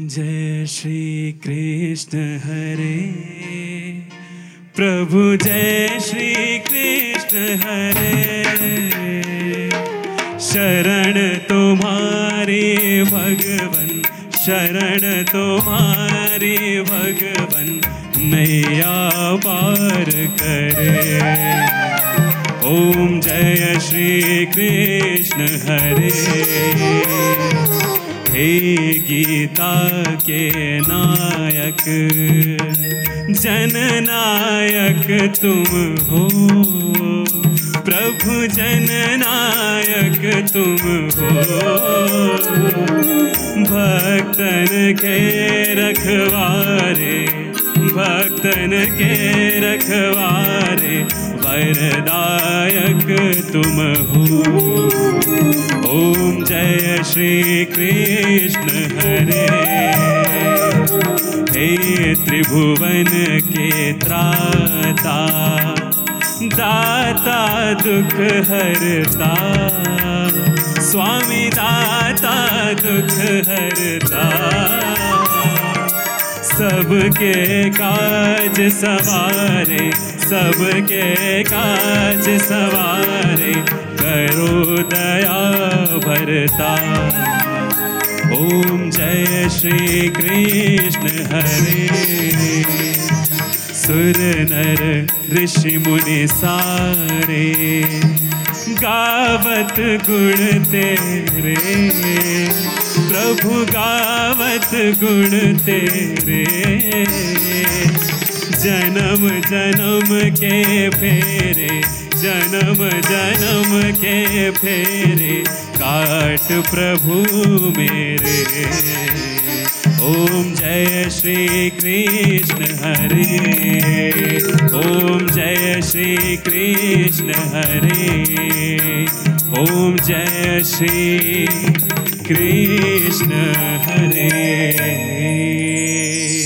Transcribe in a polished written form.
जय श्री कृष्ण हरे प्रभु, जय श्री कृष्ण हरे। शरण तुम्हारी भगवन, शरण तुम्हारी भगवन, नैया पार करे। ओम जय श्री कृष्ण हरे। हे गीता के नायक, जननायक तुम हो प्रभु, जननायक तुम हो। भक्तन के रखवारे, भक्तन के रखवारे, वरदायक तुम हो। ओम जय श्री कृष्ण हरे। हे त्रिभुवन के त्राता, दाता दुख हरता, स्वामी दाता दुख हरता। सबके काज सवारे, सबके काज सवारे, करो दया भरता। ओम जय श्री कृष्ण हरे। सुर नर ऋषि मुनि सारे, गावत गुण तेरे प्रभु, गावत गुण तेरे। जन्म जन्म के फेरे, जन्म जन्म के फेरे, काट प्रभु मेरे। ओम जय श्री कृष्ण हरे। ओम जय श्री कृष्ण हरे। ओम जय श्री कृष्ण हरे।